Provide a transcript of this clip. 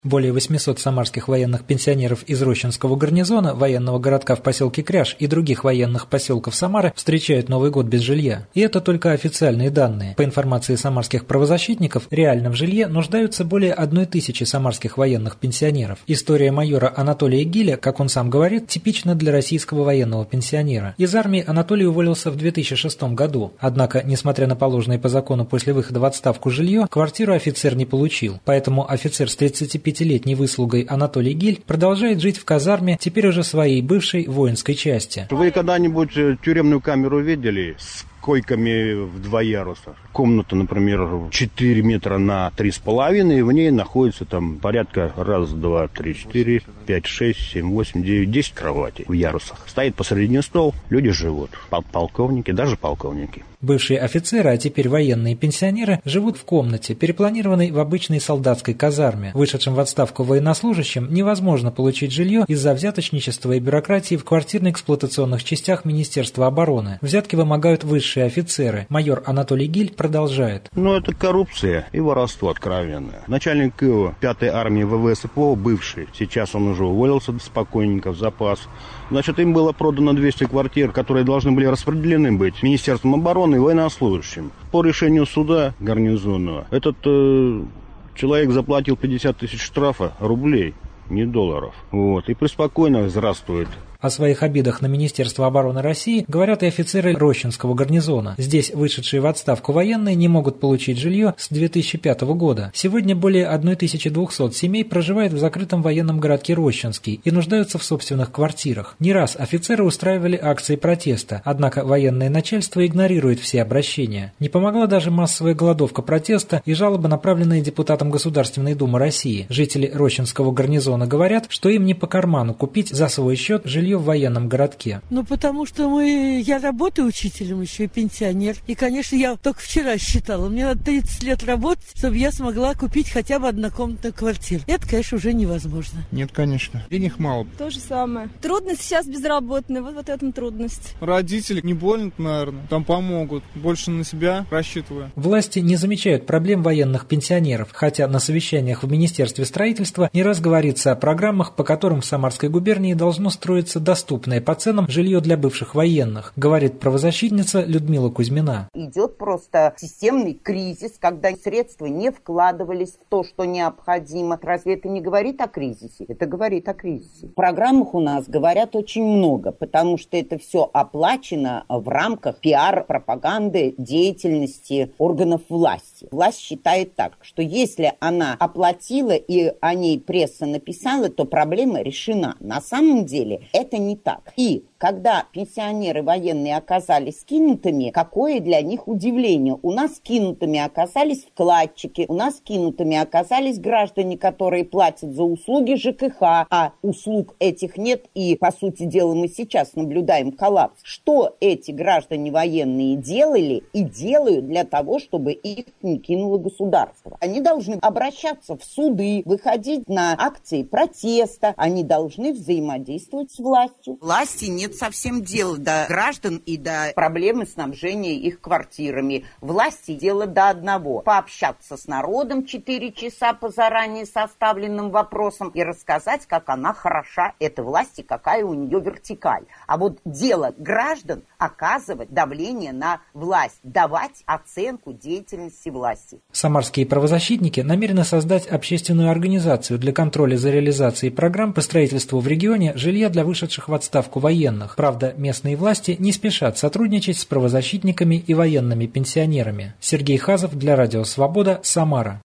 Более 800 самарских военных пенсионеров из Рощинского гарнизона, военного городка в поселке Кряж и других военных поселков Самары встречают Новый год без жилья. И это только официальные данные. По информации самарских правозащитников, реально в жилье нуждаются более 1000 самарских военных пенсионеров. История майора Анатолия Гиля, как он сам говорит, типична для российского военного пенсионера. Из армии Анатолий уволился в 2006 году. Однако, несмотря на положенное по закону после выхода в отставку жилье, квартиру офицер не получил. Поэтому офицер с 35-летней выслугой Анатолий Гиль продолжает жить в казарме теперь уже своей бывшей воинской части. Вы когда-нибудь тюремную камеру видели с койками в 2 яруса? Комната, например, 4 метра на 3,5, и в ней находится там порядка 1, 2, 3, 4, 5, 6, 7, 8, 9, 10 кроватей в ярусах. Стоит посередине стол, люди живут. Полковники, даже полковники. Бывшие офицеры, а теперь военные пенсионеры, живут в комнате, перепланированной в обычной солдатской казарме. Вышедшим в отставку военнослужащим невозможно получить жилье из-за взяточничества и бюрократии в квартирно-эксплуатационных частях Министерства обороны. Взятки вымогают высшие офицеры. Майор Анатолий Гиль продолжает. Это коррупция и воровство откровенное. Начальник КИО 5-й армии ВВС ПО, бывший, сейчас он уже уволился спокойненько в запас. Значит, им было продано 200 квартир, которые должны были распределены быть Министерством обороны и военнослужащим. По решению суда гарнизонного этот человек заплатил 50 000 штрафа рублей, не долларов. И преспокойно здравствует. О своих обидах на Министерство обороны России говорят и офицеры Рощинского гарнизона. Здесь вышедшие в отставку военные не могут получить жилье с 2005 года. Сегодня более 1200 семей проживает в закрытом военном городке Рощинский и нуждаются в собственных квартирах. Не раз офицеры устраивали акции протеста, однако военное начальство игнорирует все обращения. Не помогла даже массовая голодовка протеста и жалобы, направленные депутатам Государственной Думы России. Жители Рощинского гарнизона говорят, что им не по карману купить за свой счет жилье в военном городке. Потому что я работаю учителем еще и пенсионер. И, конечно, я только вчера считала, мне надо 30 лет работать, чтобы я смогла купить хотя бы однокомнатную квартиру. Это, конечно, уже невозможно. Нет, конечно. Денег мало. То же самое. Трудность сейчас безработная, вот в этом трудность. Родители не больно, наверное, там помогут. Больше на себя рассчитываю. Власти не замечают проблем военных пенсионеров, хотя на совещаниях в Министерстве строительства не раз говорится о программах, по которым в Самарской губернии должно строиться доступное по ценам жилье для бывших военных, говорит правозащитница Людмила Кузьмина. Идет просто системный кризис, когда средства не вкладывались в то, что необходимо. Разве это не говорит о кризисе? Это говорит о кризисе. В программах у нас говорят очень много, потому что это все оплачено в рамках пиар-пропаганды деятельности органов власти. Власть считает так, что если она оплатила и о ней пресса написала, то проблема решена. На самом деле это не так. И когда пенсионеры военные оказались кинутыми, какое для них удивление. У нас кинутыми оказались вкладчики, у нас кинутыми оказались граждане, которые платят за услуги ЖКХ, а услуг этих нет, и, по сути дела, мы сейчас наблюдаем коллапс. Что эти граждане военные делали и делают для того, чтобы их не кинуло государство? Они должны обращаться в суды, выходить на акции протеста, они должны взаимодействовать с властью. Власти нет совсем дела до граждан и до проблемы снабжения их квартирами. Власти дело до одного: пообщаться с народом 4 часа по заранее составленным вопросам и рассказать, как она хороша, эта власть, и какая у нее вертикаль. А вот дело граждан — оказывать давление на власть, давать оценку деятельности власти. Самарские правозащитники намерены создать общественную организацию для контроля за реализацией программ по строительству в регионе жилья для вышедших в отставку военных. Правда, местные власти не спешат сотрудничать с правозащитниками и военными пенсионерами. Сергей Хазов для Радио Свобода, Самара.